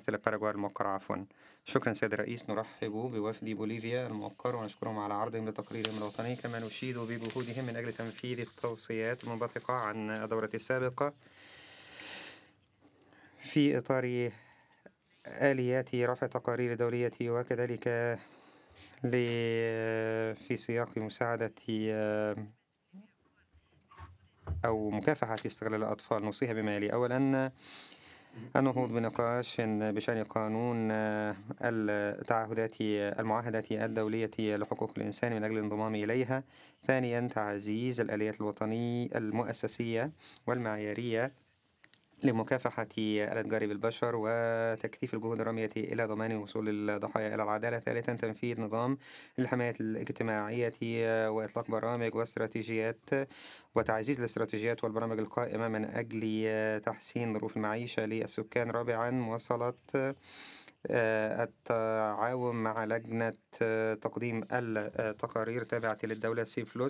ممثل باراغواي الموقر عفوا. شكرا سيد الرئيس. نرحب بوفد بوليفيا الموقر ونشكرهم على عرضهم لتقريرهم الوطني، كما نشيد بجهودهم من أجل تنفيذ التوصيات المنبثقة عن الدورة السابقة في إطار آليات رفع تقارير دولية، وكذلك في سياق مساعدة أو مكافحة استغلال الأطفال. نوصيها بما يلي: أولا، النهوض بنقاش بشأن قانون المعاهدات الدولية لحقوق الإنسان من أجل الانضمام إليها. ثانيا، تعزيز الآليات الوطنية المؤسسية والمعيارية لمكافحة الإتجار بالبشر وتكثيف الجهود الرامية إلى ضمان وصول الضحايا إلى العدالة. ثالثا، تنفيذ نظام للحماية الاجتماعية وإطلاق برامج واستراتيجيات وتعزيز الاستراتيجيات والبرامج القائمة من أجل تحسين ظروف المعيشة للسكان. رابعا، مواصلة التعاون مع لجنة تقديم التقارير تابعة للدولة سيفلوس